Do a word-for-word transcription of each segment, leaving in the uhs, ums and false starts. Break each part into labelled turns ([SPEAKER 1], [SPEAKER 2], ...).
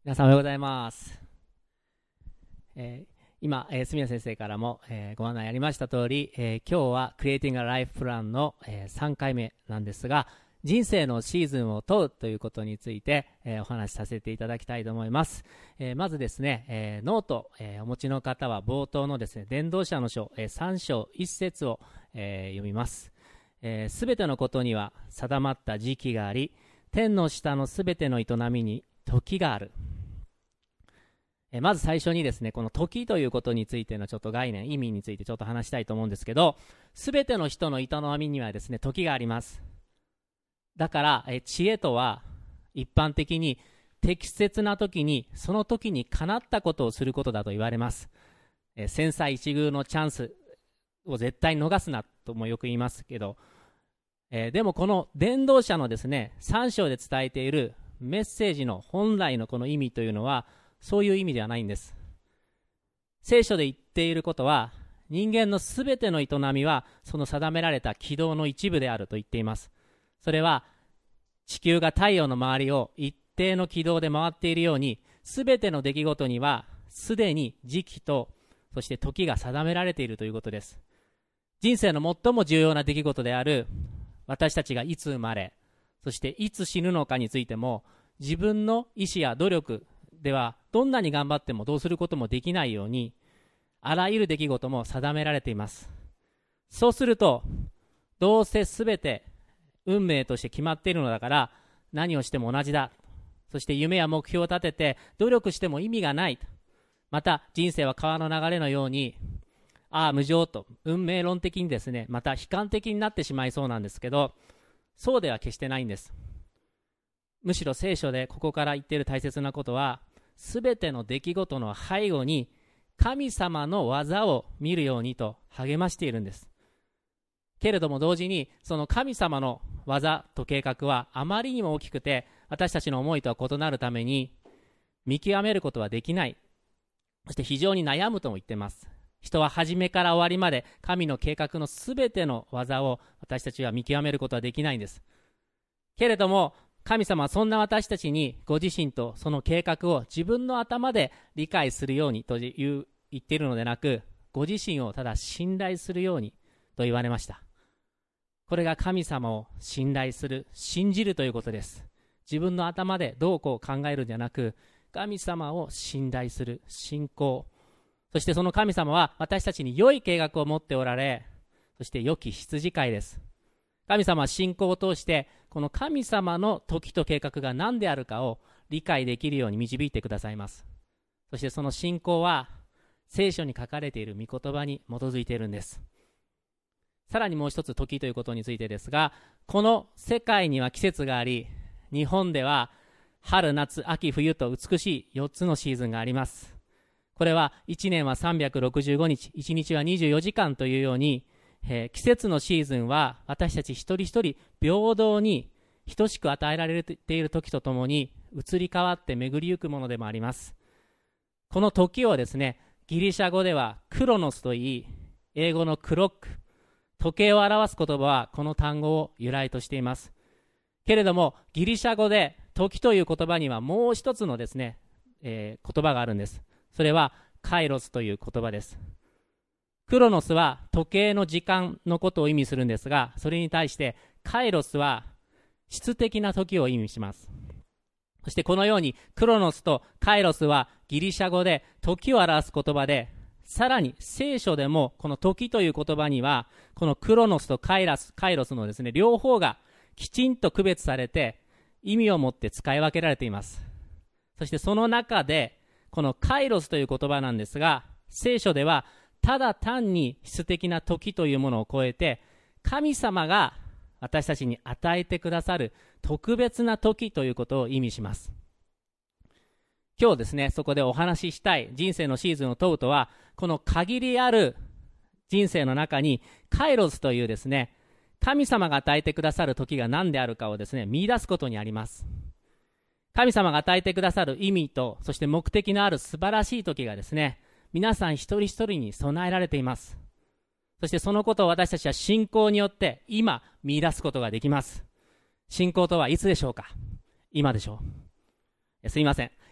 [SPEAKER 1] 皆さんおはようございます。えー、今、えー、住谷先生からも、えー、ご案内ありました通り、えー、今日はクリエイティングライフプランの、えー、さんかいめなんですが、人生のシーズンを問うということについて、えー、お話しさせていただきたいと思います。えー、まずですね、えー、ノート、えー、お持ちの方は冒頭のですね、伝道者の書、えー、さん章いち節を、えー、読みます。すべ、えー、てのことには定まった時期があり、天の下のすべての営みに時がある。まず最初にですね、この時ということについてのちょっと概念、意味についてちょっと話したいと思うんですけど、すべての人の営みにはですね、時があります。だから、え知恵とは一般的に適切な時に、その時にかなったことをすることだと言われます。え千載一遇のチャンスを絶対逃すなともよく言いますけど、えー、でもこの伝道者のですね、さん章で伝えているメッセージの本来のこの意味というのは、そういう意味ではないんです。聖書で言っていることは、人間のすべての営みはその定められた軌道の一部であると言っています。それは地球が太陽の周りを一定の軌道で回っているように、すべての出来事にはすでに時期とそして時が定められているということです。人生の最も重要な出来事である私たちがいつ生まれ、そしていつ死ぬのかについても、自分の意思や努力ではどんなに頑張ってもどうすることもできないように、あらゆる出来事も定められています。そうすると、どうせ全て運命として決まっているのだから、何をしても同じだ。そして夢や目標を立てて努力しても意味がない。また人生は川の流れのように、ああ無常と運命論的にですね、また悲観的になってしまいそうなんですけど、そうでは決してないんです。むしろ聖書でここから言っている大切なことは、すべての出来事の背後に神様の技を見るようにと励ましているんです。けれども同時に、その神様の技と計画はあまりにも大きくて、私たちの思いとは異なるために見極めることはできない。そして非常に悩むとも言っています。人は初めから終わりまで神の計画のすべての技を私たちは見極めることはできないんです。けれども神様はそんな私たちにご自身とその計画を自分の頭で理解するようにという言っているのでなく、ご自身をただ信頼するようにと言われました。これが神様を信頼する、信じるということです。自分の頭でどうこう考えるんじゃなく、神様を信頼する、信仰。そしてその神様は私たちに良い計画を持っておられ、そして良き羊飼いです。神様は信仰を通してこの神様の時と計画が何であるかを理解できるように導いてくださいます。そしてその信仰は聖書に書かれている御言葉に基づいているんです。さらにもう一つ時ということについてですが、この世界には季節があり、日本では春夏秋冬と美しいよっつのシーズンがあります。これはいちねんはさんびゃくろくじゅうごにち、いちにちはにじゅうよじかんというように、えー、季節のシーズンは私たち一人一人平等に等しく与えられている時とともに移り変わって巡りゆくものでもあります。この時をですね、ギリシャ語ではクロノスといい、英語のクロック、時計を表す言葉はこの単語を由来としています。けれどもギリシャ語で時という言葉にはもう一つのですね、えー、言葉があるんです。それはカイロスという言葉です。クロノスは時計の時間のことを意味するんですが、それに対してカイロスは質的な時を意味します。そしてこのようにクロノスとカイロスはギリシャ語で時を表す言葉で、さらに聖書でもこの時という言葉にはこのクロノスとカイラス、カイロスのですね、両方がきちんと区別されて意味を持って使い分けられています。そしてその中でこのカイロスという言葉なんですが、聖書ではただ単に質的な時というものを超えて、神様が私たちに与えてくださる特別な時ということを意味します。今日ですね、そこでお話ししたい人生のシーズンを問うとは、この限りある人生の中にカイロスというですね、神様が与えてくださる時が何であるかをですね、見出すことにあります。神様が与えてくださる意味と、そして目的のある素晴らしい時がですね、皆さん一人一人に備えられています。そしてそのことを私たちは信仰によって今見出すことができます。信仰とはいつでしょうか？今でしょう。すいません。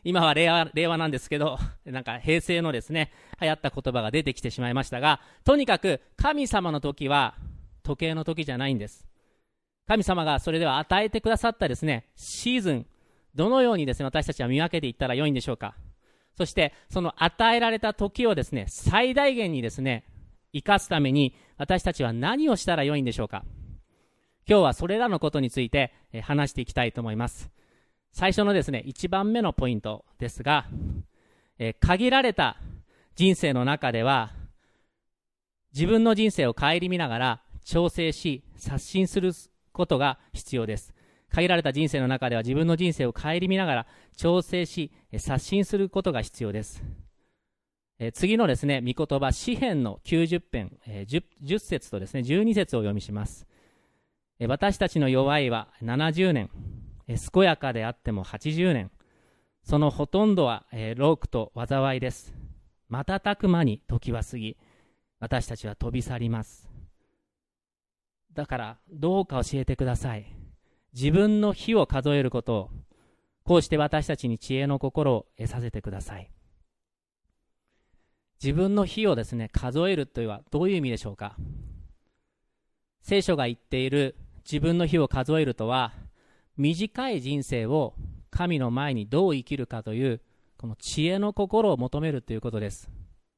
[SPEAKER 1] 今は令和、令和なんですけど、なんか平成のですね、流行った言葉が出てきてしまいましたが、とにかく神様の時は時計の時じゃないんです。神様がそれでは与えてくださったですね、シーズン、どのようにですね、私たちは見分けていったらよいんでしょうか。そして、その与えられた時をですね、最大限にですね、生かすために、私たちは何をしたらよいんでしょうか。今日はそれらのことについて話していきたいと思います。最初のですね、一番目のポイントですが、え限られた人生の中では、自分の人生を顧みながら調整し、刷新することが必要です。限られた人生の中では自分の人生を顧みながら調整し、刷新することが必要です。え次のですね、御言葉、詩編のきゅうじゅう編、え 10, 10節とですね、じゅうに節をお読みします。え私たちの弱いはななじゅうねん、え健やかであってもはちじゅうねん、そのほとんどは、え労苦と災いです。瞬く間に時は過ぎ、私たちは飛び去ります。だからどうか教えてください。自分の日を数えることを、こうして私たちに知恵の心を得させてください。自分の日をですね、数えるというのはどういう意味でしょうか。聖書が言っている自分の日を数えるとは、短い人生を神の前にどう生きるかという、この知恵の心を求めるということです。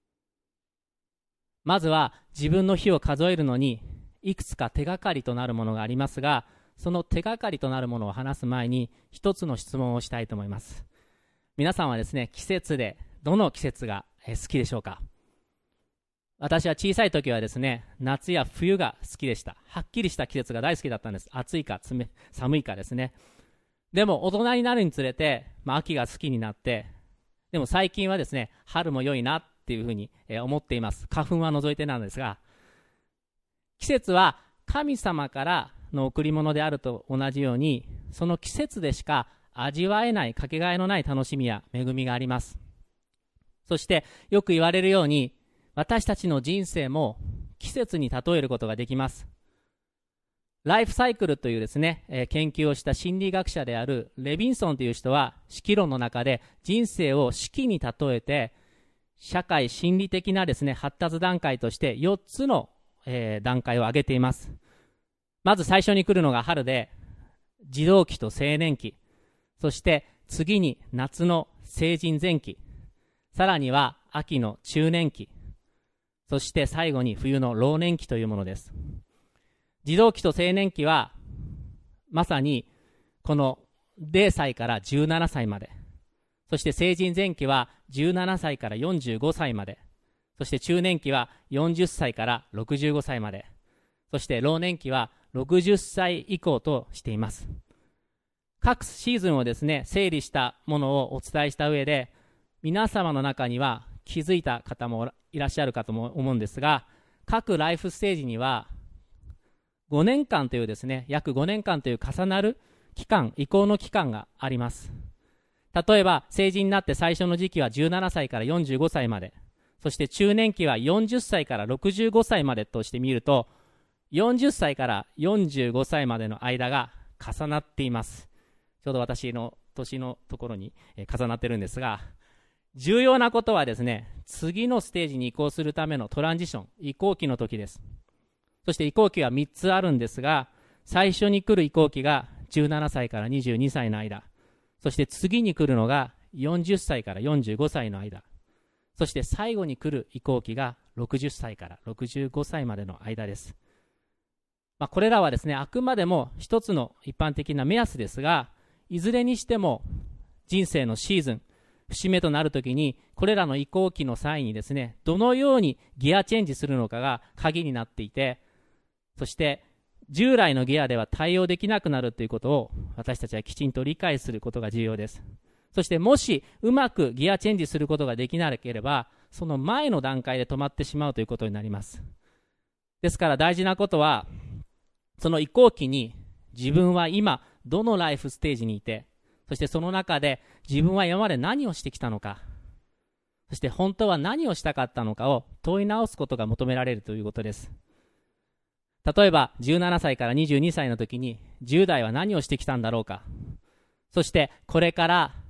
[SPEAKER 1] まずは自分の日を数えるのに、いくつか手がかりとなるものがありますが、その手がかりとなるものを話す前に一つの質問をしたいと思います。皆さんはですね、季節でどの季節が好きでしょうか。私は小さい時はですね、夏や冬が好きでした。はっきりした季節が大好きだったんです。暑いか寒いかですね。でも大人になるにつれて、まあ、秋が好きになって、でも最近はですね、春も良いなっていうふうに思っています。花粉は除いてなんですが、季節は神様からの贈り物であると同じように、その季節でしか味わえないかけがえのない楽しみや恵みがあります。そしてよく言われるように、私たちの人生も季節に例えることができます。ライフサイクルというですね、えー、研究をした心理学者であるレビンソンという人は、四季論の中で人生を四季に例えて、社会心理的なですね、発達段階としてよっつの、えー、段階を挙げています。まず最初に来るのが春で、児童期と青年期、そして次に夏の成人前期、さらには秋の中年期、そして最後に冬の老年期というものです。児童期と青年期はまさにこのゼロさいからじゅうななさいまで、そして成人前期はじゅうななさいからよんじゅうごさいまで、そして中年期はよんじゅっさいからろくじゅうごさいまで、そして老年期はろくじゅっさい以降としています。各シーズンをですね、整理したものをお伝えした上で、皆様の中には気づいた方もいらっしゃるかと思うんですが、各ライフステージにはごねんかんというですね、約ごねんかんという重なる期間、移行の期間があります。例えば成人になって最初の時期はじゅうななさいからよんじゅうごさいまで、そして中年期はよんじゅっさいからろくじゅうごさいまでとしてみると、よんじゅっさいからよんじゅうごさいまでの間が重なっています。ちょうど私の年のところに重なってるんですが、重要なことはですね、次のステージに移行するためのトランジション、移行期の時です。そして移行期はみっつあるんですが、最初に来る移行期がじゅうななさいからにじゅうにさいの間、そして次に来るのがよんじゅっさいからよんじゅうごさいの間、そして最後に来る移行期がろくじゅっさいからろくじゅうごさいまでの間です。まあ、これらはですね、あくまでも一つの一般的な目安ですが、いずれにしても人生のシーズン、節目となるときに、これらの移行期の際にですね、どのようにギアチェンジするのかが鍵になっていて、そして従来のギアでは対応できなくなるということを私たちはきちんと理解することが重要です。そしてもしうまくギアチェンジすることができなければ、その前の段階で止まってしまうということになります。ですから大事なことは、その移行期に自分は今どのライフステージにいて、そしてその中で自分は今まで何をしてきたのか、そして本当は何をしたかったのかを問い直すことが求められるということです。例えばじゅうななさいからにじゅうにさいの時にじゅう代は何をしてきたんだろうか、そしてこれから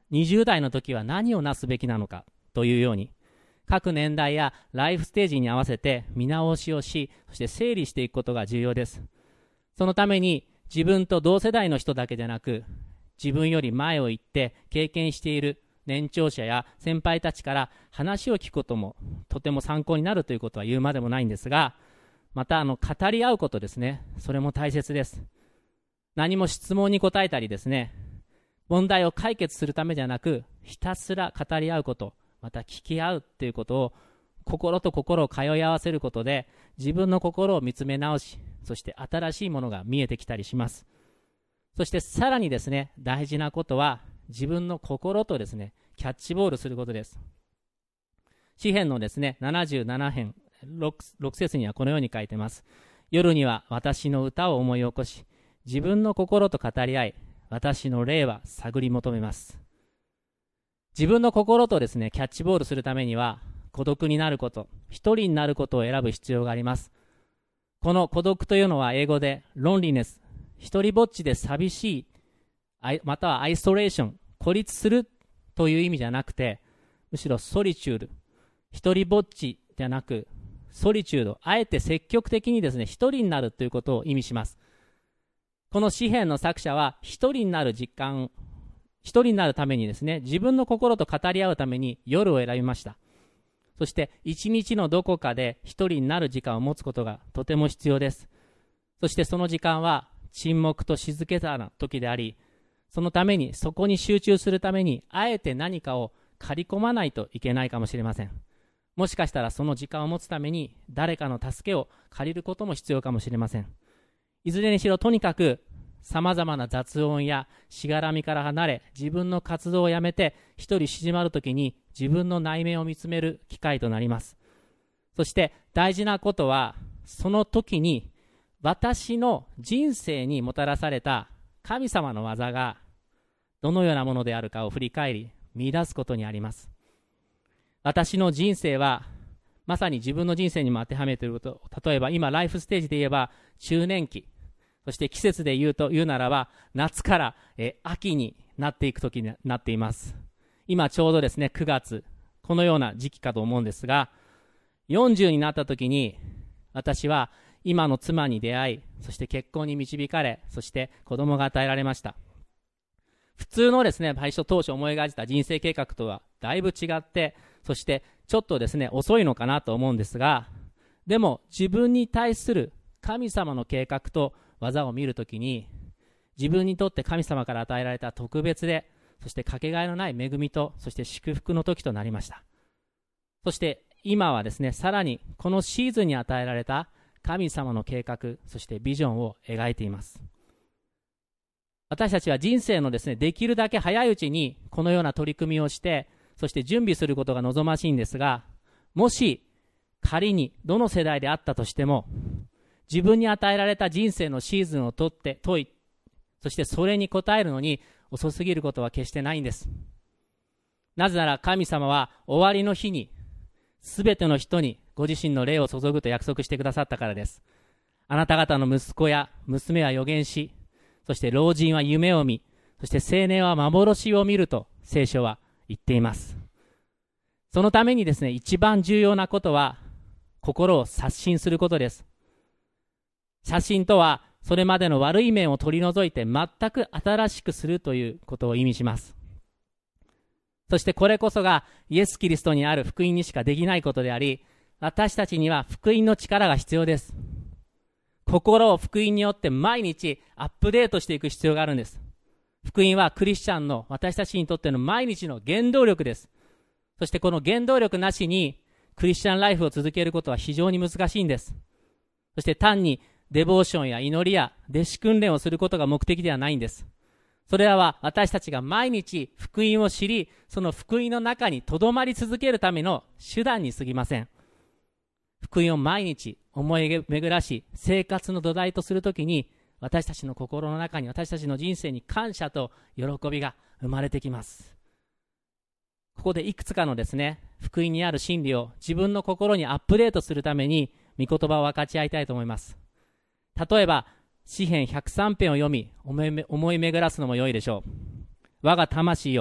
[SPEAKER 1] にじゅう代の時は何をなすべきなのかというように、各年代やライフステージに合わせて見直しをし、そして整理していくことが重要です。そのために自分と同世代の人だけでなく、自分より前を行って経験している年長者や先輩たちから話を聞くこともとても参考になるということは言うまでもないんですが、またあの語り合うことですね、それも大切です。何も質問に答えたりですね、問題を解決するためじゃなく、ひたすら語り合うこと、また聞き合うということを、心と心を通い合わせることで自分の心を見つめ直し、そして新しいものが見えてきたりします。そしてさらにですね、大事なことは自分の心とですね、キャッチボールすることです。詩編のですね、ななじゅうなな編 6, 6節にはこのように書いてます。夜には私の歌を思い起こし、自分の心と語り合い、私の霊は探り求めます。自分の心とですね、キャッチボールするためには、孤独になること、一人になることを選ぶ必要があります。この孤独というのは英語でロンリネス、一人ぼっちで寂しい、またはアイソレーション、孤立するという意味じゃなくて、むしろソリチュード、一人ぼっちじゃなく、ソリチュード、あえて積極的にですね、一人になるということを意味します。この詩編の作者は一人になる実感、一人になるためにですね、自分の心と語り合うために夜を選びました。そして一日のどこかで一人になる時間を持つことがとても必要です。そしてその時間は沈黙と静けさな時であり、そのために、そこに集中するために、あえて何かを刈り込まないといけないかもしれません。もしかしたらその時間を持つために誰かの助けを借りることも必要かもしれません。いずれにしろとにかくさまざまな雑音やしがらみから離れ、自分の活動をやめて一人静まるときに自分の内面を見つめる機会となります。そして大事なことは、その時に私の人生にもたらされた神様の技がどのようなものであるかを振り返り見出すことにあります。私の人生はまさに自分の人生にも当てはめていること、例えば今ライフステージで言えば中年期、そして季節で言うと言うならば夏からえ秋になっていく時になっています。今ちょうどですね、くがつ、このような時期かと思うんですが、よんじゅうになった時に私は今の妻に出会い、そして結婚に導かれ、そして子供が与えられました。普通のですね、最初当初思い描いた人生計画とはだいぶ違って、そしてちょっとですね、遅いのかなと思うんですが、でも自分に対する神様の計画と技を見るときに、自分にとって神様から与えられた特別で、そしてかけがえのない恵みと、そして祝福の時となりました。そして今はですね、さらにこのシーズンに与えられた神様の計画、そしてビジョンを描いています。私たちは人生のですね、できるだけ早いうちにこのような取り組みをして、そして準備することが望ましいんですが、もし仮にどの世代であったとしても、自分に与えられた人生のシーズンをとって問い、そしてそれに応えるのに遅すぎることは決してないんです。なぜなら神様は終わりの日にすべての人にご自身の霊を注ぐと約束してくださったからです。あなた方の息子や娘は預言し、そして老人は夢を見、そして青年は幻を見ると聖書は言っています。そのためにですね、一番重要なことは心を刷新することです。刷新とはそれまでの悪い面を取り除いて全く新しくするということを意味します。そしてこれこそがイエス・キリストにある福音にしかできないことであり、私たちには福音の力が必要です。心を福音によって毎日アップデートしていく必要があるんです。福音はクリスチャンの私たちにとっての毎日の原動力です。そしてこの原動力なしにクリスチャンライフを続けることは非常に難しいんです。そして単にデボーションや祈りや弟子訓練をすることが目的ではないんです。それらは私たちが毎日福音を知り、その福音の中にとどまり続けるための手段に過ぎません。福音を毎日思い巡らし、生活の土台とするときに、私たちの心の中に、私たちの人生に感謝と喜びが生まれてきます。ここでいくつかのですね、福音にある真理を自分の心にアップデートするために、御言葉を分かち合いたいと思います。例えば、詩編ひゃくさん編を読み、思い巡らすのも良いでしょう。我が魂よ、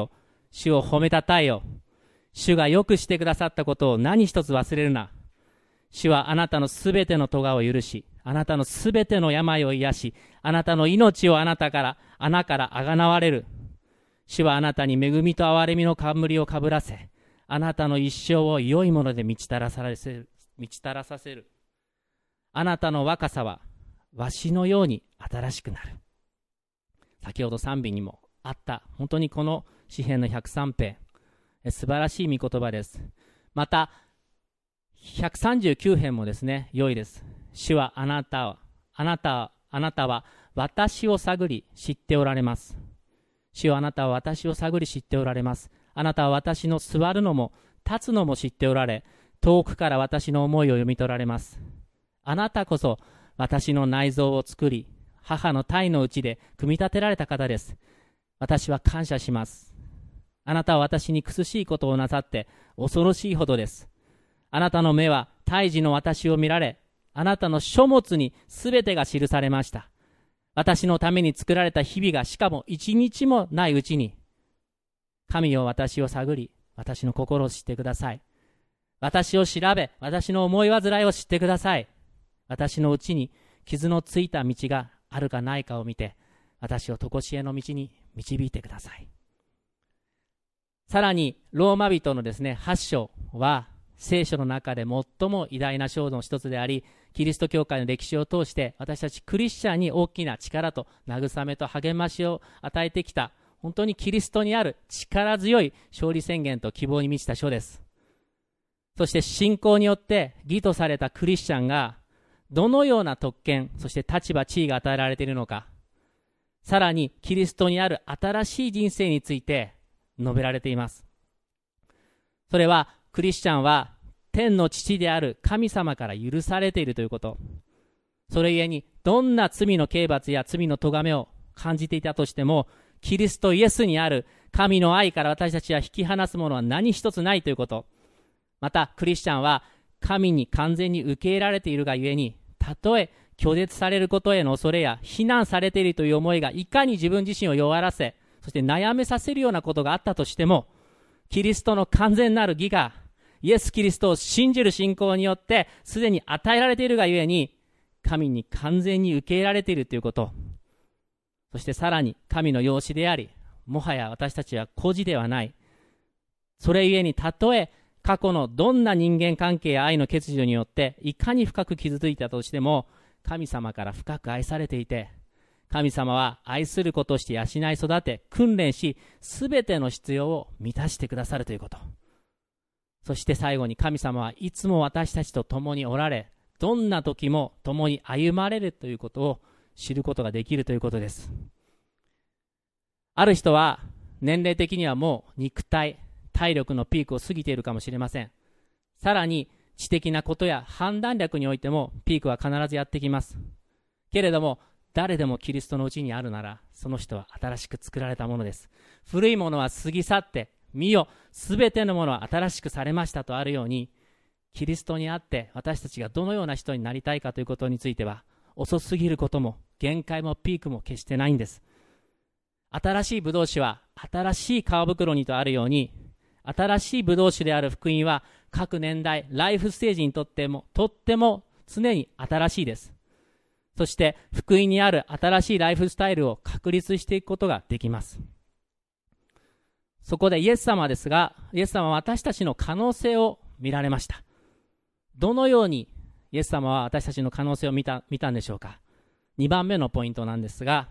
[SPEAKER 1] 主を褒めたたえよ。主がよくしてくださったことを何一つ忘れるな。主はあなたのすべての咎を許し、あなたのすべての病を癒し、あなたの命をあなたから、穴からあがなわれる。主はあなたに恵みと憐れみの冠をかぶらせ、あなたの一生を良いもので満ち足らさせる、満ち足らさせる。あなたの若さは、わしのように新しくなる。先ほど賛美にもあった、本当にこの詩編のひゃくさんペー、素晴らしい御言葉です。また、ひゃくさんじゅうきゅう編もですね、良いです。主はあなたは、あなたは、あなたは私を探り知っておられます。主はあなたは私を探り知っておられます。あなたは私の座るのも立つのも知っておられ、遠くから私の思いを読み取られます。あなたこそ私の内臓を作り、母の胎のうちで組み立てられた方です。私は感謝します。あなたは私に苦しいことをなさって恐ろしいほどです。あなたの目は胎児の私を見られ、あなたの書物にすべてが記されました。私のために作られた日々がしかも一日もないうちに、神よ私を探り、私の心を知ってください。私を調べ、私の思い煩いを知ってください。私のうちに傷のついた道があるかないかを見て、私を常しえの道に導いてください。さらに、ローマ人のですね、はち章は、聖書の中で最も偉大な章の一つであり、キリスト教会の歴史を通して、私たちクリスチャンに大きな力と慰めと励ましを与えてきた、本当にキリストにある力強い勝利宣言と希望に満ちた書です。そして信仰によって義とされたクリスチャンが、どのような特権、そして立場、地位が与えられているのか、さらにキリストにある新しい人生について述べられています。それは、クリスチャンは天の父である神様から許されているということ。それゆえに、どんな罪の刑罰や罪の咎めを感じていたとしても、キリストイエスにある神の愛から私たちは引き離すものは何一つないということ。また、クリスチャンは神に完全に受け入れられているがゆえに、たとえ拒絶されることへの恐れや非難されているという思いがいかに自分自身を弱らせ、そして悩めさせるようなことがあったとしても、キリストの完全なる義が、イエス・キリストを信じる信仰によってすでに与えられているがゆえに、神に完全に受け入れられているということ。そしてさらに神の養子であり、もはや私たちは孤児ではない。それゆえに、たとえ過去のどんな人間関係や愛の欠如によっていかに深く傷ついたとしても、神様から深く愛されていて、神様は愛することをして養い育て、訓練し、すべての必要を満たしてくださるということ。そして最後に、神様はいつも私たちと共におられ、どんな時も共に歩まれるということを知ることができるということです。ある人は年齢的にはもう肉体、体力のピークを過ぎているかもしれません。さらに知的なことや判断力においてもピークは必ずやってきます。けれども、誰でもキリストのうちにあるなら、その人は新しく作られたものです。古いものは過ぎ去って、見よ、すべてのものは新しくされましたとあるように、キリストにあって私たちがどのような人になりたいかということについては、遅すぎることも限界もピークも決してないんです。新しいブドウ酒は新しい皮袋にとあるように、新しいブドウ酒である福音は各年代、ライフステージにとってもとっても常に新しいです。そして福音にある新しいライフスタイルを確立していくことができます。そこでイエス様ですが、イエス様は私たちの可能性を見られました。どのようにイエス様は私たちの可能性を見た、見たんでしょうか。にばんめのポイントなんですが、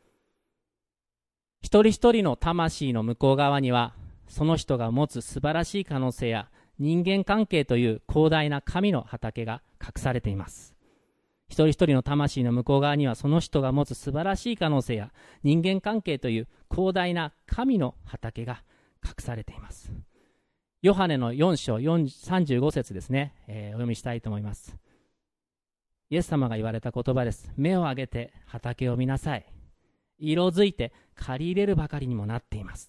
[SPEAKER 1] 一人一人の魂の向こう側には、その人が持つ素晴らしい可能性や人間関係という広大な神の畑が隠されています。一人一人の魂の向こう側には、その人が持つ素晴らしい可能性や人間関係という広大な神の畑が隠されています。ヨハネのよん章さんじゅうご節ですね、えー、お読みしたいと思います。イエス様が言われた言葉です。目を上げて畑を見なさい。色づいて刈り入れるばかりにもなっています。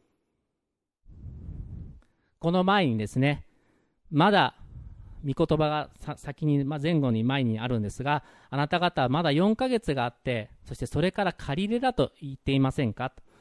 [SPEAKER 1] この前にですね、まだ御言葉が先に、まあ、前後に前にあるんですが、あなた方はまだよんかげつがあって、そしてそれから刈り入れだと言っていませんか。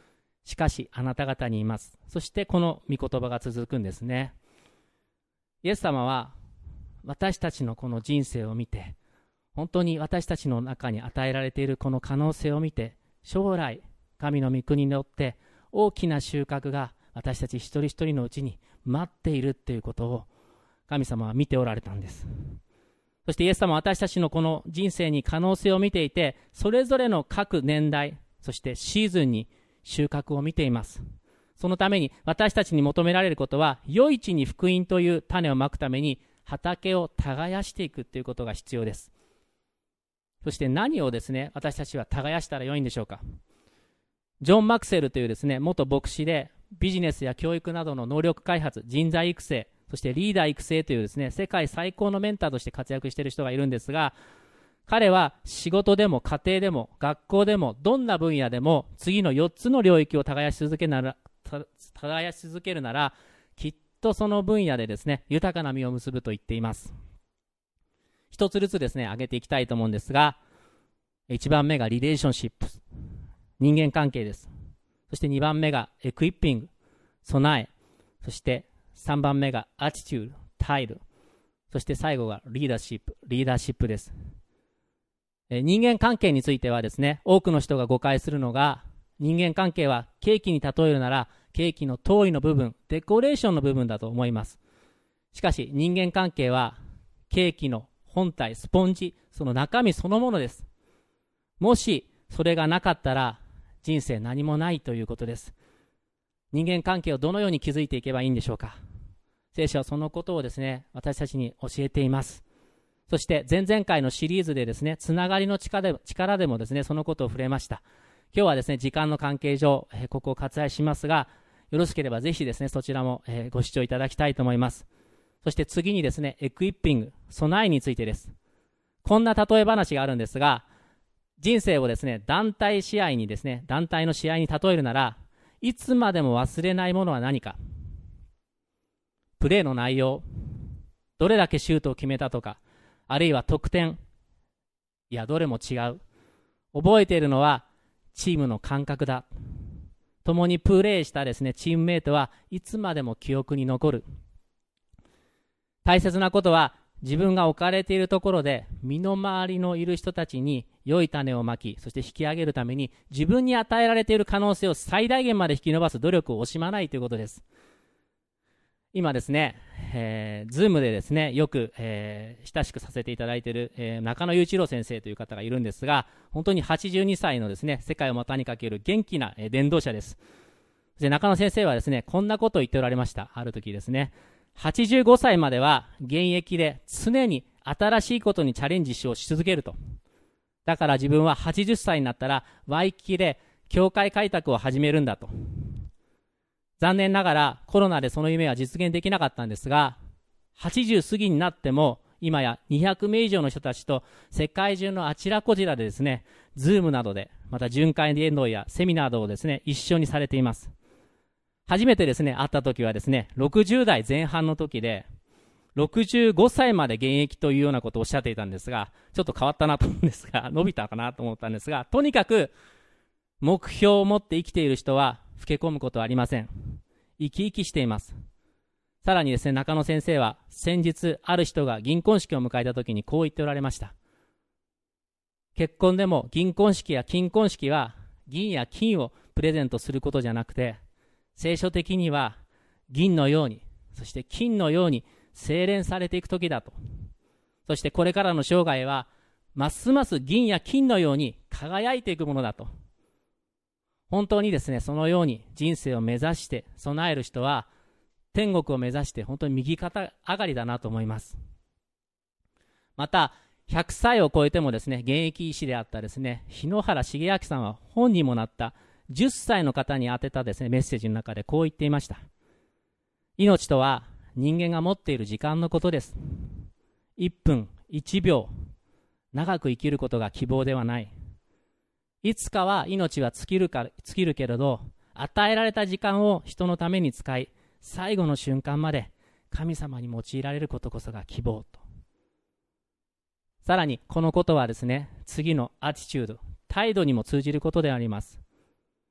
[SPEAKER 1] しかしあなた方にいます。そしてこの御言葉が続くんですね。イエス様は私たちのこの人生を見て、本当に私たちの中に与えられているこの可能性を見て、将来神の御国によって大きな収穫が私たち一人一人のうちに待っているということを神様は見ておられたんです。そしてイエス様は私たちのこの人生に可能性を見ていて、それぞれの各年代、そしてシーズンに収穫を見ています。そのために私たちに求められることは、良い地に福音という種をまくために畑を耕していくということが必要です。そして何をですね、私たちは耕したら良いんでしょうか。ジョン・マクセルというですね、元牧師でビジネスや教育などの能力開発、人材育成、そしてリーダー育成というですね、世界最高のメンターとして活躍している人がいるんですが、彼は仕事でも家庭でも学校でもどんな分野でも次のよっつの領域を耕し続けなら耕し続けるなら、きっとその分野でですね、豊かな実を結ぶと言っています。一つずつですね、挙げていきたいと思うんですが、一番目がリレーションシップ、人間関係です。そして二番目がエクイッピング、備え、そして三番目がアティチュード、態度、そして最後がリーダーシップ、リーダーシップです。え人間関係についてはですね、多くの人が誤解するのが、人間関係はケーキに例えるならケーキの頭位の部分、デコレーションの部分だと思います。しかし人間関係はケーキの本体、スポンジ、その中身そのものです。もしそれがなかったら人生何もないということです。人間関係をどのように築いていけばいいんでしょうか。聖書はそのことをですね、私たちに教えています。そして前々回のシリーズでですね、つながりの力で、力でもですね、そのことを触れました。今日はですね、時間の関係上、えー、ここを割愛しますが、よろしければぜひですね、そちらも、えー、ご視聴いただきたいと思います。そして次にですね、エクイッピング、備えについてです。こんな例え話があるんですが、人生をですね、団体試合にですね、団体の試合に例えるなら、いつまでも忘れないものは何か。プレーの内容、どれだけシュートを決めたとか、あるいは得点、いやどれも違う。覚えているのはチームの感覚だ。共にプレーしたですね、チームメイトはいつまでも記憶に残る。大切なことは、自分が置かれているところで身の回りのいる人たちに良い種をまき、そして引き上げるために自分に与えられている可能性を最大限まで引き伸ばす努力を惜しまないということです。今ですね、えー、ズームでですね、よく、えー、親しくさせていただいている、えー、中野雄一郎先生という方がいるんですが、本当にはちじゅうにさいのですね、世界を股にかける元気な、えー、伝道者です。で、中野先生はですね、こんなことを言っておられました。ある時ですね、はちじゅうごさいまでは現役で常に新しいことにチャレンジしようし続けると。だから自分ははちじゅっさいになったらワイキキで教会開拓を始めるんだと。残念ながらコロナでその夢は実現できなかったんですが、はちじゅう過ぎになっても今やにひゃくめい以上の人たちと世界中のあちらこちらでですね、ズームなどで、また巡回伝道やセミナーなどをですね、一緒にされています。初めてですね、会った時はですね、ろくじゅうだいぜん半の時で、ろくじゅうごさいまで現役というようなことをおっしゃっていたんですが、ちょっと変わったなと思うんですが、伸びたかなと思ったんですが、とにかく目標を持って生きている人は老け込むことはありません。生き生きしています。さらにですね、中野先生は先日ある人が銀婚式を迎えた時にこう言っておられました。結婚でも銀婚式や金婚式は銀や金をプレゼントすることじゃなくて、聖書的には銀のように、そして金のように精錬されていく時だと。そしてこれからの生涯はますます銀や金のように輝いていくものだと。本当にですね、そのように人生を目指して備える人は天国を目指して本当に右肩上がりだなと思います。またひゃくさいを超えてもですね、現役医師であったですね、日野原重明さんは本にもなったじゅっさいの方に宛てたですね、メッセージの中でこう言っていました。命とは人間が持っている時間のことです。いっぷん、いちびょう、長く生きることが希望ではない。いつかは命は尽きるか、尽きるけれど、与えられた時間を人のために使い、最後の瞬間まで神様に用いられることこそが希望と。さらにこのことはですね、次のアティチュード、態度にも通じることであります。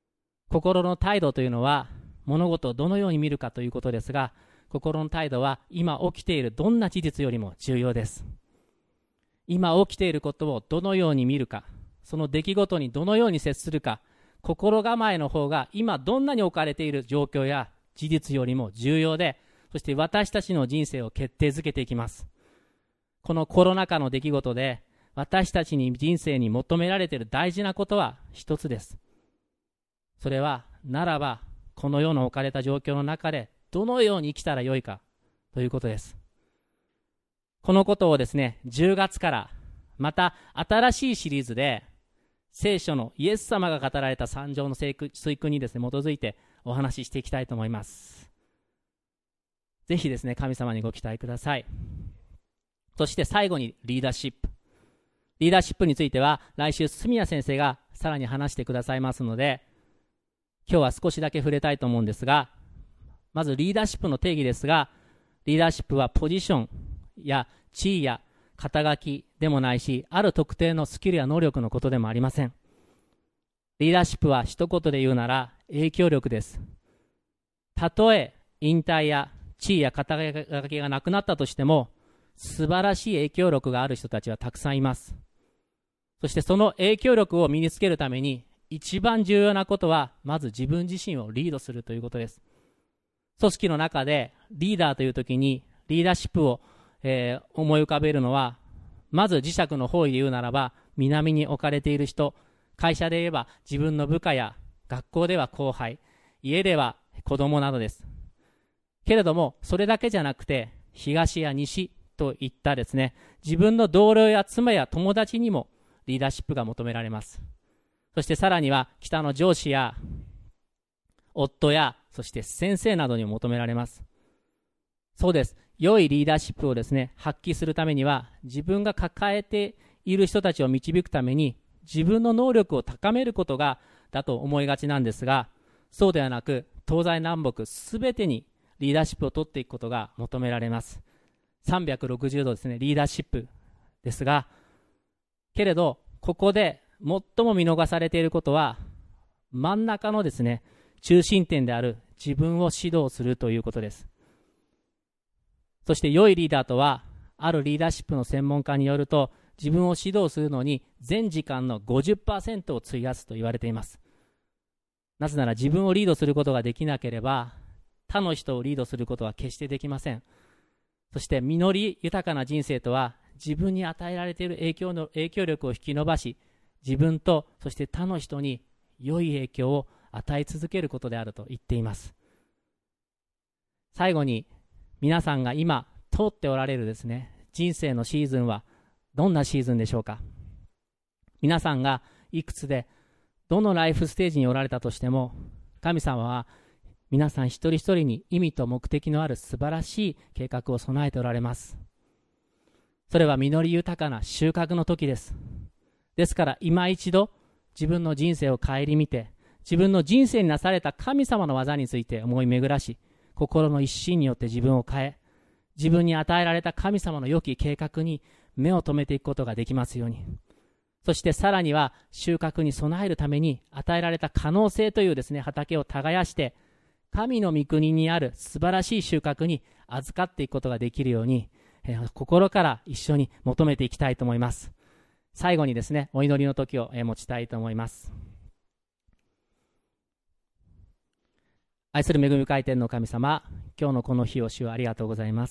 [SPEAKER 1] 心の態度というのは物事をどのように見るかということですが、心の態度は今起きているどんな事実よりも重要です。今起きていることをどのように見るか、その出来事にどのように接するか、心構えの方が今どんなに置かれている状況や事実よりも重要で、そして私たちの人生を決定づけていきます。このコロナ禍の出来事で私たちに人生に求められている大事なことは一つです。それは、ならばこの世の置かれた状況の中でどのように生きたらよいかということです。このことをですね、じゅうがつからまた新しいシリーズで聖書のイエス様が語られた三条の聖句にですね、基づいてお話ししていきたいと思います。ぜひですね、神様にご期待ください。そして最後にリーダーシップ。リーダーシップについては来週住谷先生がさらに話してくださいますので、今日は少しだけ触れたいと思うんですが、まずリーダーシップの定義ですが、リーダーシップはポジションや地位や肩書きでもないし、ある特定のスキルや能力のことでもありません。リーダーシップは一言で言うなら影響力です。たとえ引退や地位や肩書きがなくなったとしても、素晴らしい影響力がある人たちはたくさんいます。そしてその影響力を身につけるために一番重要なことは、まず自分自身をリードするということです。組織の中でリーダーという時にリーダーシップを、えー、思い浮かべるのは、まず磁石の方位で言うならば南に置かれている人、会社で言えば自分の部下や学校では後輩、家では子供などです。けれどもそれだけじゃなくて、東や西といったですね、自分の同僚や妻や友達にもリーダーシップが求められます。そしてさらには北の上司や夫や、そして先生などにも求められます。そうです。良いリーダーシップをですね、発揮するためには、自分が抱えている人たちを導くために自分の能力を高めることがだと思いがちなんですが、そうではなく、東西南北すべてにリーダーシップを取っていくことが求められます。さんびゃくろくじゅうどですね、リーダーシップですが、けれどここで最も見逃されていることは、真ん中のですね、中心点である自分を指導するということです。そして良いリーダーとは、あるリーダーシップの専門家によると、自分を指導するのに全時間の ごじゅっパーセント を費やすと言われています。なぜなら自分をリードすることができなければ、他の人をリードすることは決してできません。そして実り豊かな人生とは、自分に与えられている影響の影響力を引き伸ばし、自分とそして他の人に良い影響を与え続けることであると言っています。最後に、皆さんが今通っておられるですね、人生のシーズンはどんなシーズンでしょうか。皆さんがいくつでどのライフステージにおられたとしても、神様は皆さん一人一人に意味と目的のある素晴らしい計画を備えておられます。それは実り豊かな収穫の時です。ですから今一度自分の人生を顧みて、自分の人生になされた神様の技について思い巡らし、心の一心によって自分を変え、自分に与えられた神様の良き計画に目を留めていくことができますように。そしてさらには収穫に備えるために与えられた可能性というですね、畑を耕して、神の御国にある素晴らしい収穫に預かっていくことができるように、えー、心から一緒に求めていきたいと思います。最後にですね、お祈りの時を、えー、持ちたいと思います。愛する恵み深い天の神様、今日のこの日を主をありがとうございます。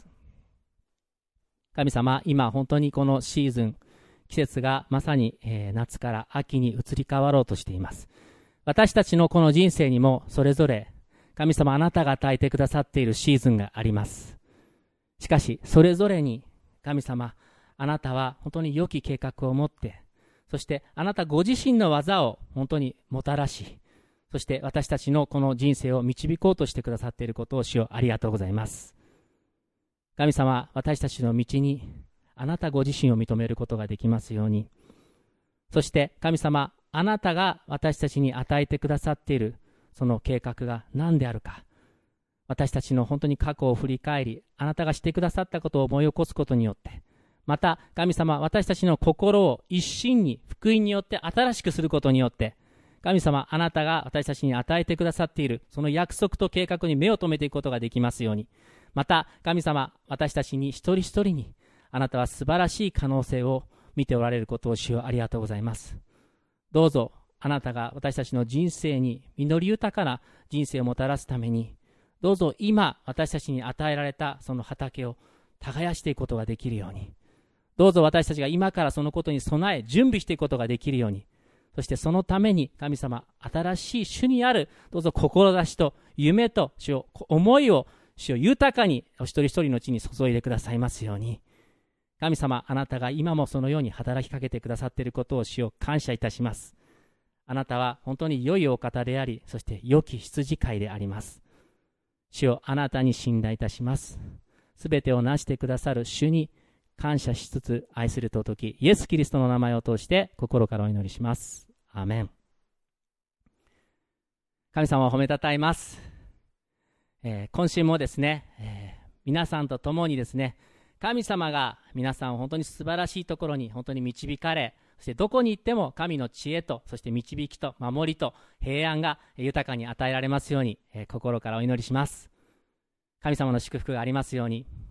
[SPEAKER 1] 神様、今本当にこのシーズン、季節がまさに、えー、夏から秋に移り変わろうとしています。私たちのこの人生にもそれぞれ神様あなたが与えてくださっているシーズンがあります。しかしそれぞれに神様あなたは本当に良き計画を持って、そしてあなたご自身の技を本当にもたらし、そして私たちのこの人生を導こうとしてくださっていることを主よありがとうございます。神様、私たちの道にあなたご自身を認めることができますように。そして神様、あなたが私たちに与えてくださっているその計画が何であるか、私たちの本当に過去を振り返り、あなたがしてくださったことを思い起こすことによって、また神様、私たちの心を一心に福音によって新しくすることによって、 神様、あなたが私たちに与えてくださっているその約束と計画に目を留めていくことができますように。また神様、私たちに一人一人にあなたは素晴らしい可能性を見ておられることを主よ、ありがとうございます。どうぞあなたが私たちの人生に実り豊かな人生をもたらすために、どうぞ今私たちに与えられたその畑を耕していくことができるように、どうぞ私たちが今からそのことに備え準備していくことができるように、そしてそのために神様、新しい主にあるどうぞ志と夢と主を思いを主を豊かにお一人一人のうちに注いでくださいますように。神様、あなたが今もそのように働きかけてくださっていることを主を感謝いたします。あなたは本当に良いお方であり、そして良き羊飼いであります。主をあなたに信頼いたします。すべてをなしてくださる主に感謝しつつ愛する尊きイエス・キリストの名前を通して心からお祈りします。アーメン。神様を褒めたたえます。えー、今週もですね、えー、皆さんと共にですね、神様が皆さんを本当に素晴らしいところに本当に導かれ、そしてどこに行っても神の知恵と、そして導きと守りと平安が豊かに与えられますように、えー、心からお祈りします。神様の祝福がありますように。